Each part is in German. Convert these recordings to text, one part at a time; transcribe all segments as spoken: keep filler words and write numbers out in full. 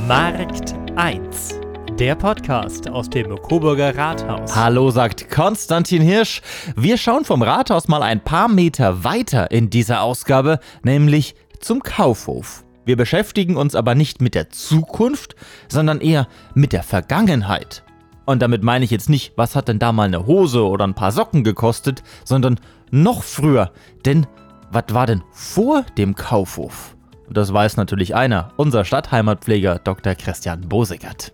Markt eins, der Podcast aus dem Coburger Rathaus. Hallo, sagt Konstantin Hirsch. Wir schauen vom Rathaus mal ein paar Meter weiter in dieser Ausgabe, nämlich zum Kaufhof. Wir beschäftigen uns aber nicht mit der Zukunft, sondern eher mit der Vergangenheit. Und damit meine ich jetzt nicht, was hat denn da mal eine Hose oder ein paar Socken gekostet, sondern noch früher. Denn was war denn vor dem Kaufhof? Und das weiß natürlich einer, unser Stadtheimatpfleger Doktor Christian Bosigert.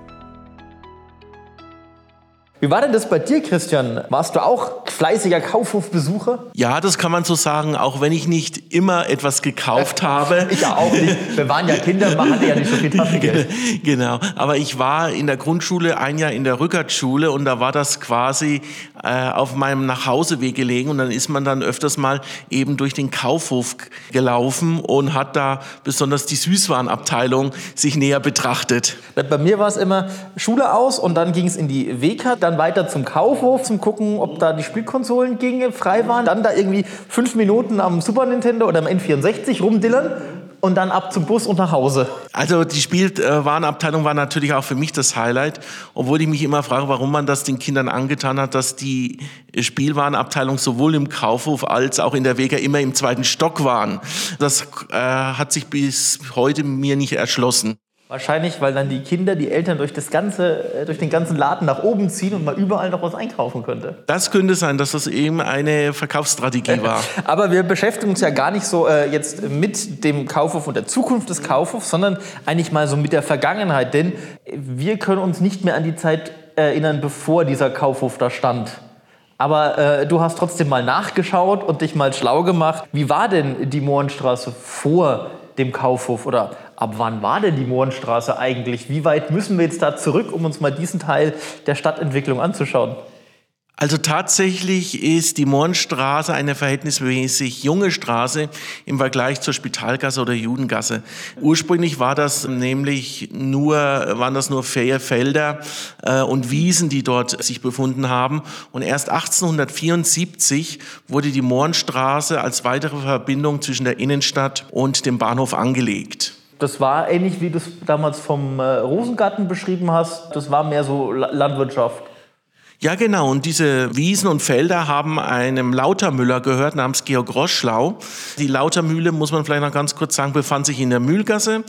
Wie war denn das bei dir, Christian? Warst du auch fleißiger Kaufhofbesucher? Ja, das kann man so sagen, auch wenn ich nicht immer etwas gekauft habe. Ich ja auch nicht. Wir waren ja Kinder, man hatte ja nicht so viel Taschengeld. Genau, aber ich war in der Grundschule ein Jahr in der Rückertschule und da war das quasi äh, auf meinem Nachhauseweg gelegen und dann ist man dann öfters mal eben durch den Kaufhof gelaufen und hat da besonders die Süßwarenabteilung sich näher betrachtet. Bei mir war es immer Schule aus und dann ging es in die W K, dann weiter zum Kaufhof, zum gucken, ob da die Spielkonsolen gingen, frei waren. Dann da irgendwie fünf Minuten am Super Nintendo oder am N vierundsechzig rumdillern und dann ab zum Bus und nach Hause. Also die Spielwarenabteilung war natürlich auch für mich das Highlight, obwohl ich mich immer frage, warum man das den Kindern angetan hat, dass die Spielwarenabteilung sowohl im Kaufhof als auch in der W K immer im zweiten Stock waren. Das äh, hat sich bis heute mir nicht erschlossen. Wahrscheinlich, weil dann die Kinder, die Eltern durch, das ganze, durch den ganzen Laden nach oben ziehen und man überall noch was einkaufen könnte. Das könnte sein, dass das eben eine Verkaufsstrategie war. Aber wir beschäftigen uns ja gar nicht so äh, jetzt mit dem Kaufhof und der Zukunft des Kaufhofs, sondern eigentlich mal so mit der Vergangenheit. Denn wir können uns nicht mehr an die Zeit erinnern, bevor dieser Kaufhof da stand. Aber äh, du hast trotzdem mal nachgeschaut und dich mal schlau gemacht. Wie war denn die Mohrenstraße vor dem Kaufhof oder ab wann war denn die Mohrenstraße eigentlich? Wie weit müssen wir jetzt da zurück, um uns mal diesen Teil der Stadtentwicklung anzuschauen? Also tatsächlich ist die Mohrenstraße eine verhältnismäßig junge Straße im Vergleich zur Spitalgasse oder Judengasse. Ursprünglich war das nämlich nur, waren das nur Felder äh, und Wiesen, die dort sich befunden haben. Und erst achtzehnhundertvierundsiebzig wurde die Mohrenstraße als weitere Verbindung zwischen der Innenstadt und dem Bahnhof angelegt. Das war ähnlich, wie du es damals vom äh, Rosengarten beschrieben hast. Das war mehr so La- Landwirtschaft. Ja, genau. Und diese Wiesen und Felder haben einem Lautermüller gehört, namens Georg Roschlau. Die Lautermühle, muss man vielleicht noch ganz kurz sagen, befand sich in der Mühlgasse.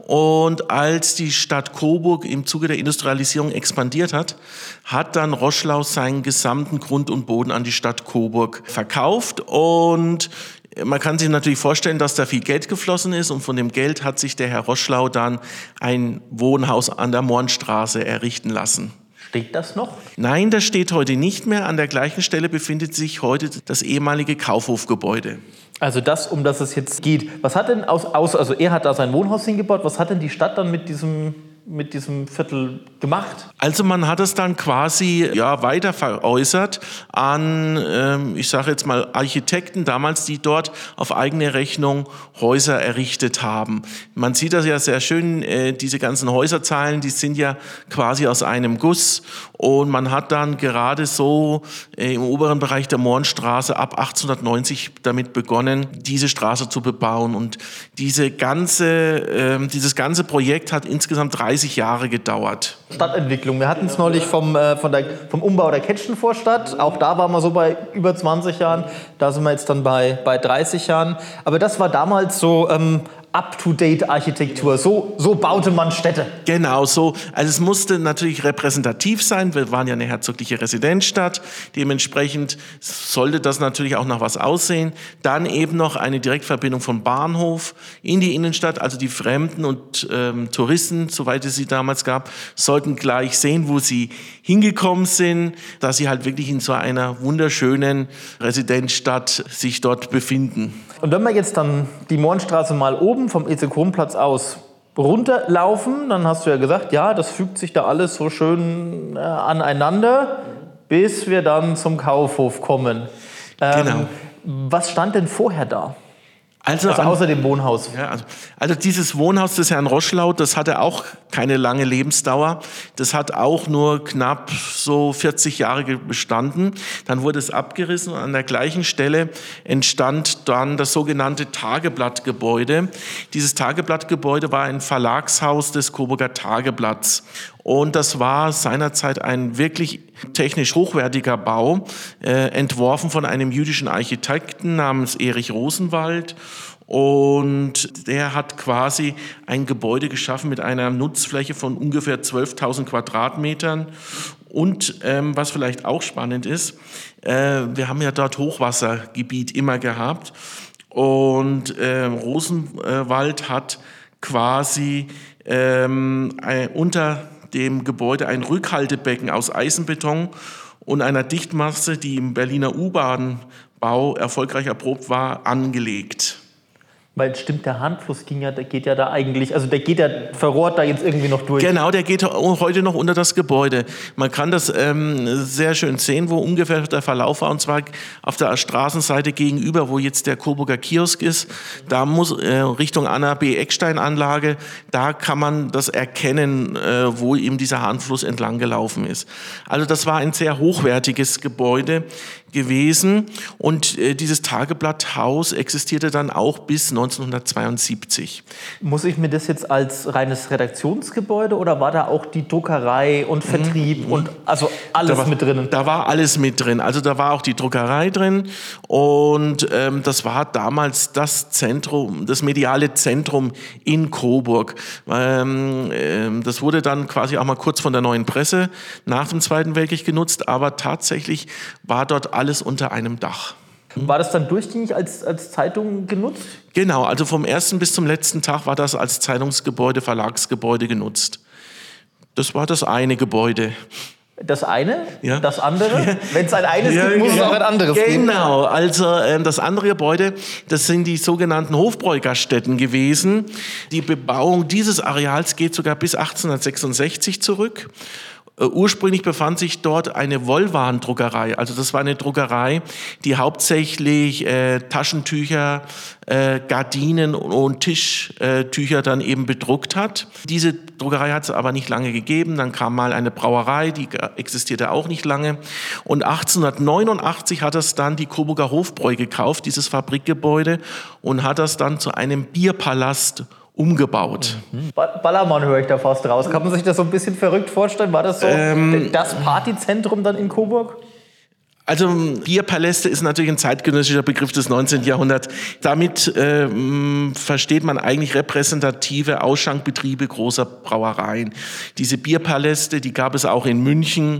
Und als die Stadt Coburg im Zuge der Industrialisierung expandiert hat, hat dann Roschlau seinen gesamten Grund und Boden an die Stadt Coburg verkauft. Und man kann sich natürlich vorstellen, dass da viel Geld geflossen ist. Und von dem Geld hat sich der Herr Roschlau dann ein Wohnhaus an der Mohrenstraße errichten lassen. Steht das noch? Nein, das steht heute nicht mehr. An der gleichen Stelle befindet sich heute das ehemalige Kaufhofgebäude. Also das, um das es jetzt geht. Was hat denn aus, aus also er hat da sein Wohnhaus hingebaut. Was hat denn die Stadt dann mit diesem mit diesem Viertel gemacht? Also man hat es dann quasi ja, weiter veräußert an, ähm, ich sage jetzt mal, Architekten damals, die dort auf eigene Rechnung Häuser errichtet haben. Man sieht das ja sehr schön, äh, diese ganzen Häuserzeilen, die sind ja quasi aus einem Guss und man hat dann gerade so äh, im oberen Bereich der Mohrenstraße ab achtzehnhundertneunzig damit begonnen, diese Straße zu bebauen und diese ganze, äh, dieses ganze Projekt hat insgesamt dreißig Jahre gedauert. Stadtentwicklung. Wir hatten es neulich vom, äh, von der, vom Umbau der Ketschenvorstadt. Auch da waren wir so bei über zwanzig Jahren. Da sind wir jetzt dann bei, bei dreißig Jahren. Aber das war damals so ähm, Up-to-Date-Architektur. So, so baute man Städte. Genau so. Also es musste natürlich repräsentativ sein. Wir waren ja eine herzogliche Residenzstadt. Dementsprechend sollte das natürlich auch nach was aussehen. Dann eben noch eine Direktverbindung vom Bahnhof in die Innenstadt. Also die Fremden und ähm, Touristen, soweit es sie damals gab, sollten gleich sehen, wo sie hingekommen sind, dass sie halt wirklich in so einer wunderschönen Residenzstadt sich dort befinden. Und wenn wir jetzt dann die Mohrenstraße mal oben vom E C-Kronplatz aus runterlaufen, dann hast du ja gesagt, ja, das fügt sich da alles so schön äh, aneinander, bis wir dann zum Kaufhof kommen. Ähm, Genau. Was stand denn vorher da? Also, also außer dem Wohnhaus. Ja, also, also dieses Wohnhaus des Herrn Roschlau, das hatte auch keine lange Lebensdauer. Das hat auch nur knapp so vierzig Jahre bestanden. Dann wurde es abgerissen und an der gleichen Stelle entstand dann das sogenannte Tageblattgebäude. Dieses Tageblattgebäude war ein Verlagshaus des Coburger Tageblatts. Und das war seinerzeit ein wirklich technisch hochwertiger Bau, äh, entworfen von einem jüdischen Architekten namens Erich Rosenwald. Und der hat quasi ein Gebäude geschaffen mit einer Nutzfläche von ungefähr zwölftausend Quadratmetern. Und ähm, was vielleicht auch spannend ist, äh, wir haben ja dort Hochwassergebiet immer gehabt. Und äh, Rosenwald hat quasi ähm, ein, unter dem Gebäude ein Rückhaltebecken aus Eisenbeton und einer Dichtmasse, die im Berliner U-Bahn-Bau erfolgreich erprobt war, angelegt. Weil stimmt, der Hahnfluss ging ja, der geht ja da eigentlich, also der geht ja, verrohrt da jetzt irgendwie noch durch. Genau, der geht heute noch unter das Gebäude. Man kann das ähm, sehr schön sehen, wo ungefähr der Verlauf war, und zwar auf der Straßenseite gegenüber, wo jetzt der Coburger Kiosk ist. Da muss äh, Richtung Anna B. Eckstein-Anlage, da kann man das erkennen, äh, wo eben dieser Hahnfluss entlang gelaufen ist. Also das war ein sehr hochwertiges Gebäude gewesen, und äh, dieses Tageblatthaus existierte dann auch bis neunzehnhundertzweiundsiebzig. Muss ich mir das jetzt als reines Redaktionsgebäude, oder war da auch die Druckerei und Vertrieb mhm. und also alles war, mit drin? Da war alles mit drin. Also da war auch die Druckerei drin, und ähm, das war damals das Zentrum, das mediale Zentrum in Coburg. Ähm, ähm, das wurde dann quasi auch mal kurz von der Neuen Presse nach dem Zweiten Weltkrieg genutzt, aber tatsächlich war dort alles unter einem Dach. War das dann durchgängig als, als Zeitung genutzt? Genau, also vom ersten bis zum letzten Tag war das als Zeitungsgebäude, Verlagsgebäude genutzt. Das war das eine Gebäude. Das eine, ja. Das andere? Ja. Wenn es ein eines ja, gibt, muss ja. es auch ein anderes geben. Genau, also ähm, das andere Gebäude, das sind die sogenannten Hofbräugerstätten gewesen. Die Bebauung dieses Areals geht sogar bis achtzehnhundertsechsundsechzig zurück. Uh, ursprünglich befand sich dort eine Wollwarendruckerei. Also das war eine Druckerei, die hauptsächlich äh, Taschentücher, äh, Gardinen und Tischtücher dann eben bedruckt hat. Diese Druckerei hat es aber nicht lange gegeben. Dann kam mal eine Brauerei, die existierte auch nicht lange. Und achtzehnhundertneunundachtzig hat das dann die Coburger Hofbräu gekauft, dieses Fabrikgebäude, und hat das dann zu einem Bierpalast umgebaut. Mhm. Ballermann höre ich da fast raus. Kann man sich das so ein bisschen verrückt vorstellen? War das so ähm, das Partyzentrum dann in Coburg? Also Bierpaläste ist natürlich ein zeitgenössischer Begriff des neunzehnten Jahrhunderts. Damit äh, versteht man eigentlich repräsentative Ausschankbetriebe großer Brauereien. Diese Bierpaläste, die gab es auch in München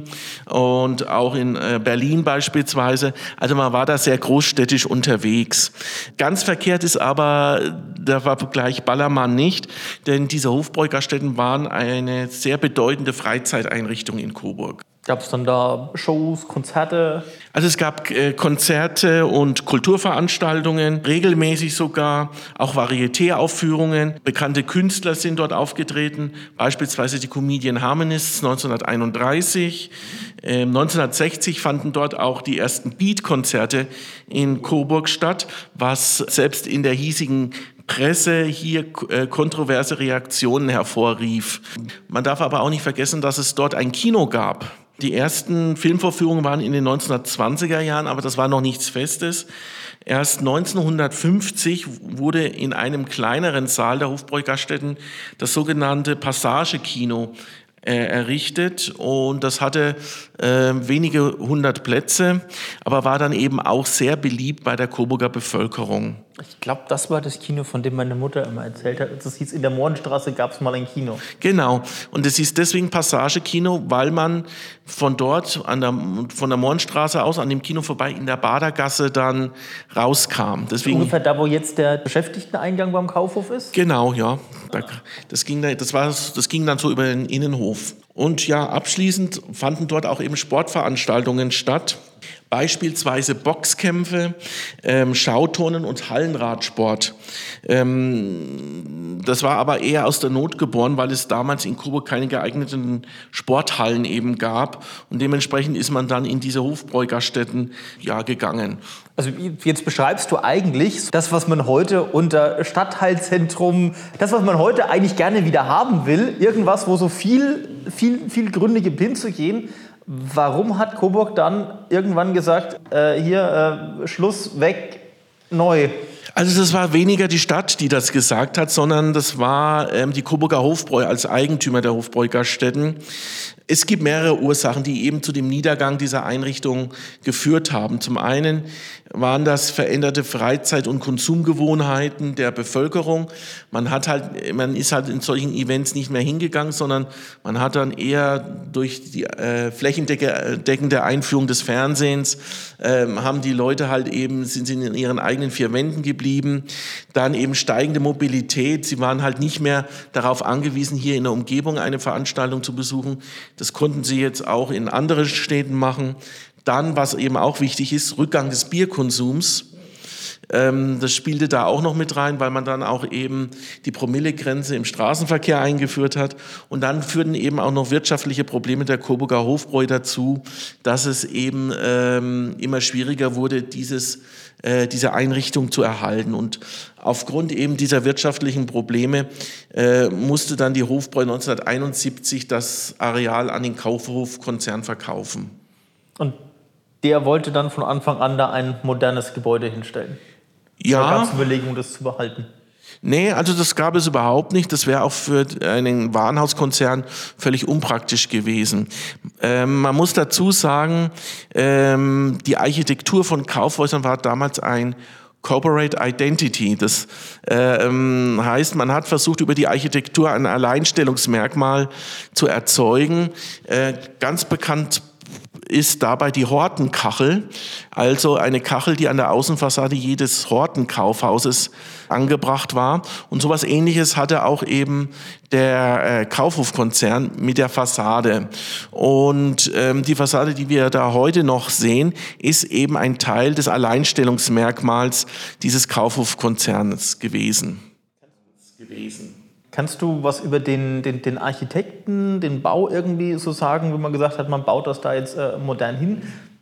und auch in äh, Berlin beispielsweise. Also man war da sehr großstädtisch unterwegs. Ganz verkehrt ist aber der Vergleich Ballermann nicht, denn diese Hofbräugerstätten waren eine sehr bedeutende Freizeiteinrichtung in Coburg. Gab es dann da Shows, Konzerte? Also es gab äh, Konzerte und Kulturveranstaltungen, regelmäßig sogar, auch Varieté-Aufführungen. Bekannte Künstler sind dort aufgetreten, beispielsweise die Comedian Harmonists neunzehnhunderteinunddreißig. Ähm, neunzehnhundertsechzig fanden dort auch die ersten Beat-Konzerte in Coburg statt, was selbst in der hiesigen Presse hier äh, kontroverse Reaktionen hervorrief. Man darf aber auch nicht vergessen, dass es dort ein Kino gab. Die ersten Filmvorführungen waren in den neunzehnhundertzwanziger Jahren, aber das war noch nichts Festes. Erst neunzehnhundertfünfzig wurde in einem kleineren Saal der Hofbräu-Gaststätten das sogenannte Passage-Kino äh, errichtet, und das hatte äh, wenige hundert Plätze, aber war dann eben auch sehr beliebt bei der Coburger Bevölkerung. Ich glaube, das war das Kino, von dem meine Mutter immer erzählt hat. Das hieß, in der Mohrenstraße gab es mal ein Kino. Genau. Und es hieß deswegen Passage-Kino, weil man von dort, an der, von der Mohrenstraße aus, an dem Kino vorbei, in der Badergasse dann rauskam. Deswegen, ungefähr da, wo jetzt der Beschäftigteneingang beim Kaufhof ist? Genau, ja. Das ging, das war, das ging dann so über den Innenhof. Und ja, abschließend fanden dort auch eben Sportveranstaltungen statt. Beispielsweise Boxkämpfe, ähm, Schauturnen und Hallenradsport. Ähm, das war aber eher aus der Not geboren, weil es damals in Coburg keine geeigneten Sporthallen eben gab. Und dementsprechend ist man dann in diese Hofbräugaststätten ja, gegangen. Also jetzt beschreibst du eigentlich das, was man heute unter Stadtteilzentrum, das, was man heute eigentlich gerne wieder haben will, irgendwas, wo so viel, viel, viel Gründe gibt, hinzugehen. Warum hat Coburg dann irgendwann gesagt, äh, hier, äh, Schluss, weg, neu? Also das war weniger die Stadt, die das gesagt hat, sondern das war ähm, die Coburger Hofbräu als Eigentümer der Hofbräugaststätten. Es gibt mehrere Ursachen, die eben zu dem Niedergang dieser Einrichtung geführt haben. Zum einen waren das veränderte Freizeit- und Konsumgewohnheiten der Bevölkerung. Man hat halt, man ist halt in solchen Events nicht mehr hingegangen, sondern man hat dann eher durch die äh, flächendeckende Einführung des Fernsehens äh, haben die Leute halt eben, sind sie in ihren eigenen vier Wänden geblieben. Dann eben steigende Mobilität. Sie waren halt nicht mehr darauf angewiesen, hier in der Umgebung eine Veranstaltung zu besuchen. Das konnten sie jetzt auch in anderen Städten machen. Dann, was eben auch wichtig ist, Rückgang des Bierkonsums. Ähm, das spielte da auch noch mit rein, weil man dann auch eben die Promillegrenze im Straßenverkehr eingeführt hat. Und dann führten eben auch noch wirtschaftliche Probleme der Coburger Hofbräu dazu, dass es eben ähm, immer schwieriger wurde, dieses, äh, diese Einrichtung zu erhalten. Und aufgrund eben dieser wirtschaftlichen Probleme äh, musste dann die Hofbräu neunzehnhunderteinundsiebzig das Areal an den Kaufhof-Konzern verkaufen. Und der wollte dann von Anfang an da ein modernes Gebäude hinstellen? Ja. Da gab es Überlegungen, das zu behalten? Nee, also das gab es überhaupt nicht. Das wäre auch für einen Warenhauskonzern völlig unpraktisch gewesen. Ähm, man muss dazu sagen, ähm, die Architektur von Kaufhäusern war damals ein Corporate Identity. Das äh, heißt, man hat versucht, über die Architektur ein Alleinstellungsmerkmal zu erzeugen. Äh, ganz bekannt ist dabei die Hortenkachel, also eine Kachel, die an der Außenfassade jedes Hortenkaufhauses angebracht war. Und sowas Ähnliches hatte auch eben der äh, Kaufhofkonzern mit der Fassade. Und ähm, die Fassade, die wir da heute noch sehen, ist eben ein Teil des Alleinstellungsmerkmals dieses Kaufhofkonzerns gewesen. gewesen. Kannst du was über den, den, den Architekten, den Bau irgendwie so sagen, wenn man gesagt hat, man baut das da jetzt äh, modern hin?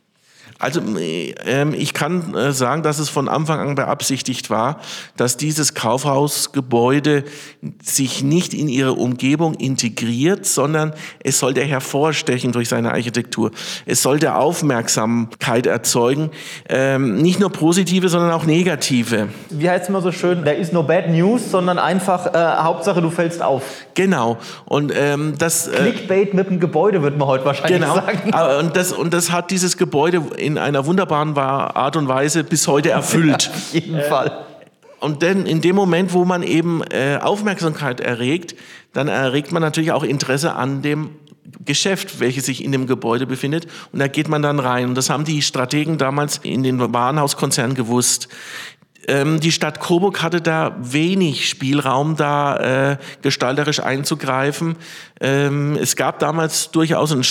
Also äh, ich kann äh, sagen, dass es von Anfang an beabsichtigt war, dass dieses Kaufhausgebäude sich nicht in ihre Umgebung integriert, sondern es sollte hervorstechen durch seine Architektur. Es sollte Aufmerksamkeit erzeugen, ähm, nicht nur positive, sondern auch negative. Wie heißt es immer so schön, there is no bad news, sondern einfach äh, Hauptsache du fällst auf. Genau. Und ähm, das äh, Clickbait mit dem Gebäude, würde man heute wahrscheinlich genau. sagen. Genau. Und das, und das hat dieses Gebäude in einer wunderbaren Art und Weise bis heute erfüllt. Auf jeden Fall. Und denn in dem Moment, wo man eben äh, Aufmerksamkeit erregt, dann erregt man natürlich auch Interesse an dem Geschäft, welches sich in dem Gebäude befindet. Und da geht man dann rein. Und das haben die Strategen damals in den Warenhauskonzernen gewusst. Ähm, die Stadt Coburg hatte da wenig Spielraum, da äh, gestalterisch einzugreifen. Ähm, es gab damals durchaus einen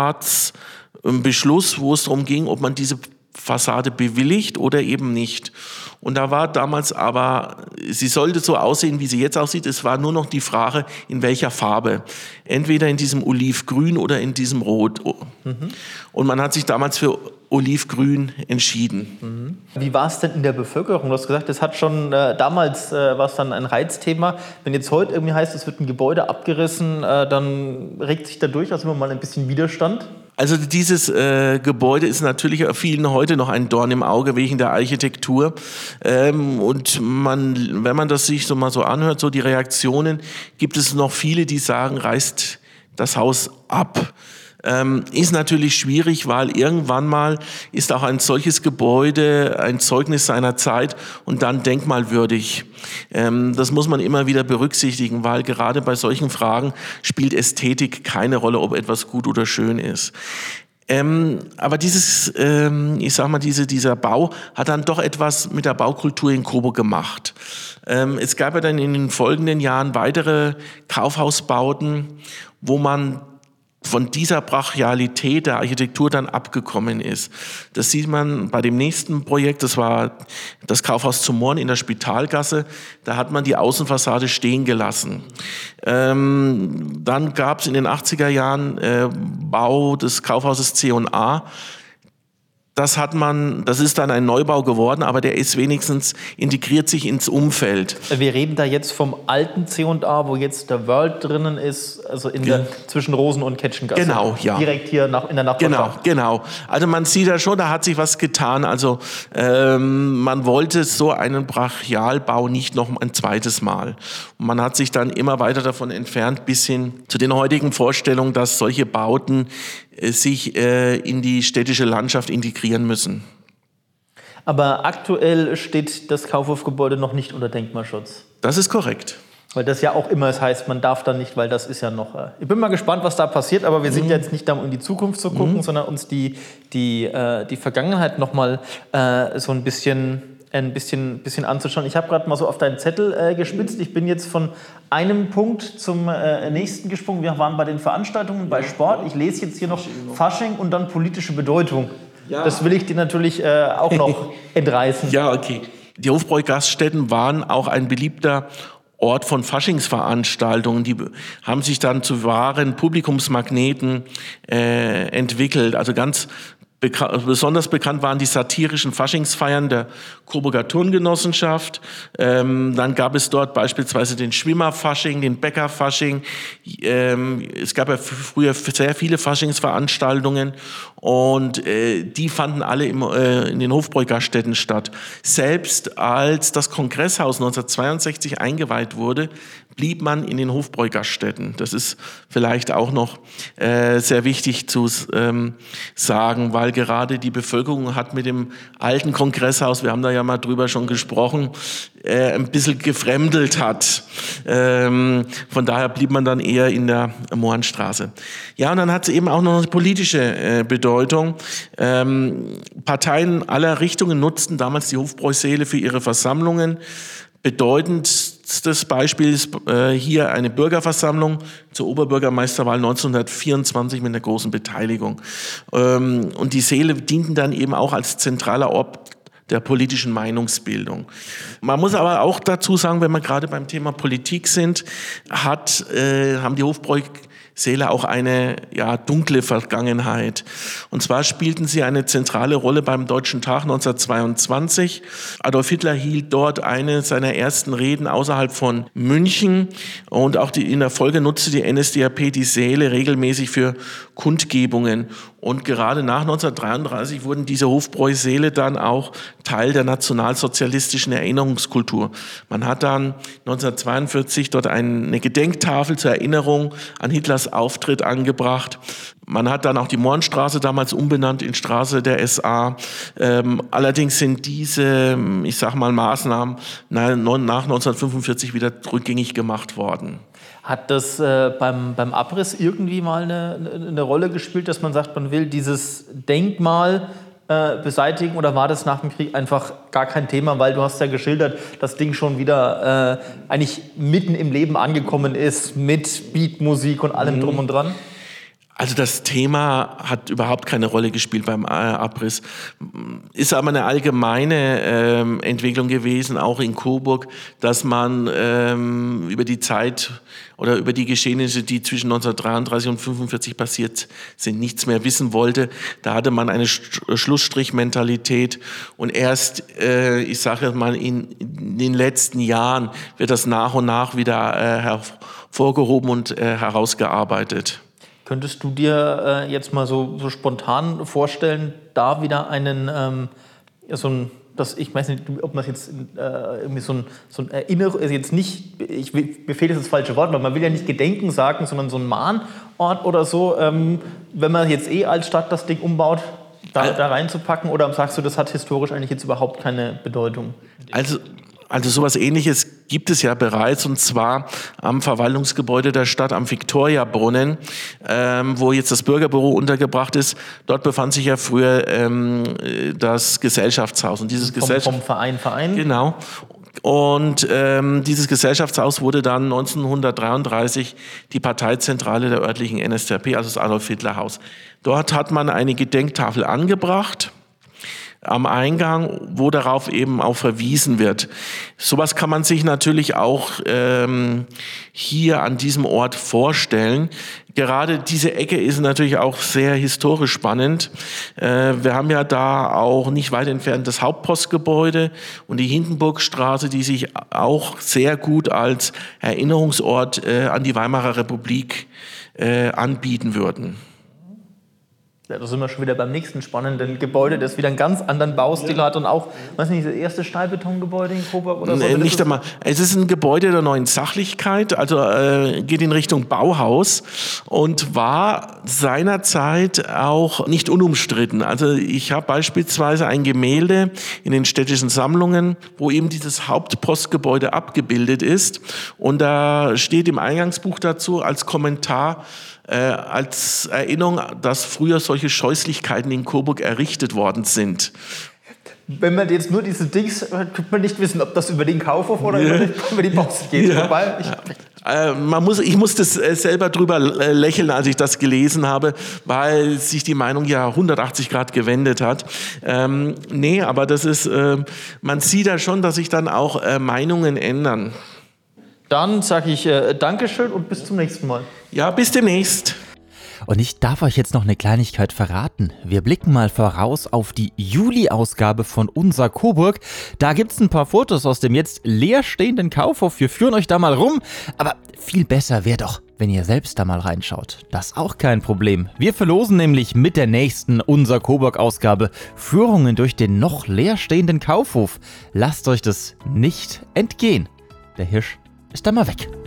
Stadtratsbeschluss, wo es darum ging, ob man diese Fassade bewilligt oder eben nicht. Und da war damals aber, sie sollte so aussehen, wie sie jetzt aussieht. Es war nur noch die Frage, in welcher Farbe. Entweder in diesem Olivgrün oder in diesem Rot. Mhm. Und man hat sich damals für Olivgrün entschieden. Mhm. Wie war es denn in der Bevölkerung? Du hast gesagt, das hat schon äh, damals äh, war es dann ein Reizthema. Wenn jetzt heute irgendwie heißt, es wird ein Gebäude abgerissen, äh, dann regt sich dadurch also immer mal ein bisschen Widerstand? Also dieses äh, Gebäude ist natürlich vielen heute noch ein Dorn im Auge wegen der Architektur. Ähm, und man, wenn man das sich so mal so anhört, so die Reaktionen, gibt es noch viele, die sagen, reißt das Haus ab. Ähm, ist natürlich schwierig, weil irgendwann mal ist auch ein solches Gebäude ein Zeugnis seiner Zeit und dann denkmalwürdig. Ähm, das muss man immer wieder berücksichtigen, weil gerade bei solchen Fragen spielt Ästhetik keine Rolle, ob etwas gut oder schön ist. Ähm, aber dieses, ähm, ich sag mal, diese, dieser Bau hat dann doch etwas mit der Baukultur in Coburg gemacht. Ähm, es gab ja dann in den folgenden Jahren weitere Kaufhausbauten, wo man von dieser Brachialität der Architektur dann abgekommen ist. Das sieht man bei dem nächsten Projekt, das war das Kaufhaus zum Mohren in der Spitalgasse. Da hat man die Außenfassade stehen gelassen. Ähm, dann gab es in den achtziger Jahren äh, Bau des Kaufhauses C und A. Das hat man, das ist dann ein Neubau geworden, aber der ist wenigstens, integriert sich ins Umfeld. Wir reden da jetzt vom alten C und A, wo jetzt der World drinnen ist, also in der, zwischen Rosen- und Ketschengasse. Genau, ja. Direkt hier nach, in der Nachbarschaft. Genau, genau. Also man sieht ja schon, da hat sich was getan. Also ähm, man wollte so einen Brachialbau nicht noch ein zweites Mal. Und man hat sich dann immer weiter davon entfernt, bis hin zu den heutigen Vorstellungen, dass solche Bauten sich äh, in die städtische Landschaft integrieren müssen. Aber aktuell steht das Kaufhofgebäude noch nicht unter Denkmalschutz. Das ist korrekt. Weil das ja auch immer es heißt, man darf da nicht, weil das ist ja noch... Äh ich bin mal gespannt, was da passiert, aber wir sind mhm. jetzt nicht da, um in die Zukunft zu gucken, mhm. sondern uns die, die, äh, die Vergangenheit noch mal äh, so ein bisschen... ein bisschen, bisschen anzuschauen. Ich habe gerade mal so auf deinen Zettel äh, gespitzt. Ich bin jetzt von einem Punkt zum äh, nächsten gesprungen. Wir waren bei den Veranstaltungen, bei Sport. Ich lese jetzt hier noch Fasching und dann politische Bedeutung. Ja. Das will ich dir natürlich äh, auch noch entreißen. Ja, okay. Die Hofbräu-Gaststätten waren auch ein beliebter Ort von Faschingsveranstaltungen. Die haben sich dann zu wahren Publikumsmagneten äh, entwickelt. Also ganz Beka- besonders bekannt waren die satirischen Faschingsfeiern der Coburger Turngenossenschaft. Ähm, dann gab es dort beispielsweise den Schwimmerfasching, den Bäckerfasching. Ähm, es gab ja f- früher sehr viele Faschingsveranstaltungen und äh, die fanden alle im, äh, in den Hofbräu-Gaststätten statt. Selbst als das Kongresshaus neunzehnhundertzweiundsechzig eingeweiht wurde, blieb man in den Hofbräu-Gaststätten. Das ist vielleicht auch noch äh, sehr wichtig zu ähm, sagen, weil gerade die Bevölkerung hat mit dem alten Kongresshaus, wir haben da ja mal drüber schon gesprochen, äh, ein bisschen gefremdelt hat. Ähm, von daher blieb man dann eher in der Mohrenstraße. Ja, und dann hat es eben auch noch eine politische äh, Bedeutung. Ähm, Parteien aller Richtungen nutzten damals die Hofbräu-Säle für ihre Versammlungen. Bedeutendstes Beispiel ist äh, hier eine Bürgerversammlung zur Oberbürgermeisterwahl neunzehnhundertvierundzwanzig mit einer großen Beteiligung. Ähm, und die Säle dienten dann eben auch als zentraler Ort der politischen Meinungsbildung. Man muss aber auch dazu sagen, wenn wir gerade beim Thema Politik sind, hat, äh, haben die Hofbräu Säle auch eine ja, dunkle Vergangenheit. Und zwar spielten sie eine zentrale Rolle beim Deutschen Tag neunzehnhundertzweiundzwanzig. Adolf Hitler hielt dort eine seiner ersten Reden außerhalb von München. Und auch die, in der Folge nutzte die N S D A P die Säle regelmäßig für Kundgebungen. Und gerade nach neunzehnhundertdreiunddreißig wurden diese Hofbräu-Säle dann auch Teil der nationalsozialistischen Erinnerungskultur. Man hat dann neunzehnhundertzweiundvierzig dort eine Gedenktafel zur Erinnerung an Hitlers Auftritt angebracht. Man hat dann auch die Mohrenstraße damals umbenannt in Straße der S A. Ähm, allerdings sind diese, ich sag mal, Maßnahmen nach neunzehnhundertfünfundvierzig wieder rückgängig gemacht worden. Hat das äh, beim, beim Abriss irgendwie mal eine, eine Rolle gespielt, dass man sagt, man will dieses Denkmal äh, beseitigen, oder war das nach dem Krieg einfach gar kein Thema, weil du hast ja geschildert, das Ding schon wieder äh, eigentlich mitten im Leben angekommen ist mit Beatmusik und allem drum und dran? Also das Thema hat überhaupt keine Rolle gespielt beim Abriss. Ist aber eine allgemeine ähm, Entwicklung gewesen, auch in Coburg, dass man ähm, über die Zeit oder über die Geschehnisse, die zwischen neunzehnhundertdreiunddreißig und fünfundvierzig passiert sind, nichts mehr wissen wollte. Da hatte man eine Schlussstrichmentalität und erst, äh, ich sage mal, in, in den letzten Jahren wird das nach und nach wieder äh, hervorgehoben und äh, herausgearbeitet. Könntest du dir äh, jetzt mal so, so spontan vorstellen, da wieder einen, ähm, so ein, das, ich weiß nicht, ob man jetzt äh, irgendwie so ein, so ein Erinnerung, also jetzt nicht, ich, mir fehlt jetzt das falsche Wort, weil man will ja nicht Gedenken sagen, sondern so ein Mahnort oder so, ähm, wenn man jetzt eh als Stadt das Ding umbaut, da, da reinzupacken, oder sagst du, das hat historisch eigentlich jetzt überhaupt keine Bedeutung? Also Also sowas Ähnliches gibt es ja bereits, und zwar am Verwaltungsgebäude der Stadt am Viktoriabrunnen, ähm, wo jetzt das Bürgerbüro untergebracht ist. Dort befand sich ja früher ähm, das Gesellschaftshaus. Und dieses vom, Gesellschaft- vom Verein Verein? Genau. Und ähm, dieses Gesellschaftshaus wurde dann neunzehnhundertdreiunddreißig die Parteizentrale der örtlichen N S D A P, also das Adolf-Hitler-Haus. Dort hat man eine Gedenktafel angebracht am Eingang, wo darauf eben auch verwiesen wird. Sowas kann man sich natürlich auch ähm, hier an diesem Ort vorstellen. Gerade diese Ecke ist natürlich auch sehr historisch spannend. Äh, wir haben ja da auch nicht weit entfernt das Hauptpostgebäude und die Hindenburgstraße, die sich auch sehr gut als Erinnerungsort äh, an die Weimarer Republik äh, anbieten würden. Ja, da sind wir schon wieder beim nächsten spannenden Gebäude, das wieder einen ganz anderen Baustil hat und auch, weiß nicht, das erste Stahlbetongebäude in Coburg oder so. Nee, nicht einmal. Es ist ein Gebäude der neuen Sachlichkeit, also äh, geht in Richtung Bauhaus und war seinerzeit auch nicht unumstritten. Also ich habe beispielsweise ein Gemälde in den städtischen Sammlungen, wo eben dieses Hauptpostgebäude abgebildet ist und da steht im Eingangsbuch dazu als Kommentar, Äh, als Erinnerung, dass früher solche Scheußlichkeiten in Coburg errichtet worden sind. Wenn man jetzt nur diese Dings, könnte man nicht wissen, ob das über den Kaufhof oder ja. über, den, über die Post geht. Ja. Wobei ich, äh, man muss, ich musste äh, selber drüber äh, lächeln, als ich das gelesen habe, weil sich die Meinung ja hundertachtzig Grad gewendet hat. Ähm, nee, aber das ist, äh, man sieht ja schon, dass sich dann auch äh, Meinungen ändern. Dann sage ich äh, Dankeschön und bis zum nächsten Mal. Ja, bis demnächst. Und ich darf euch jetzt noch eine Kleinigkeit verraten. Wir blicken mal voraus auf die Juli-Ausgabe von Unser Coburg. Da gibt's ein paar Fotos aus dem jetzt leerstehenden Kaufhof. Wir führen euch da mal rum. Aber viel besser wäre doch, wenn ihr selbst da mal reinschaut. Das ist auch kein Problem. Wir verlosen nämlich mit der nächsten Unser Coburg-Ausgabe Führungen durch den noch leerstehenden Kaufhof. Lasst euch das nicht entgehen. Der Hirsch ist da mal weg.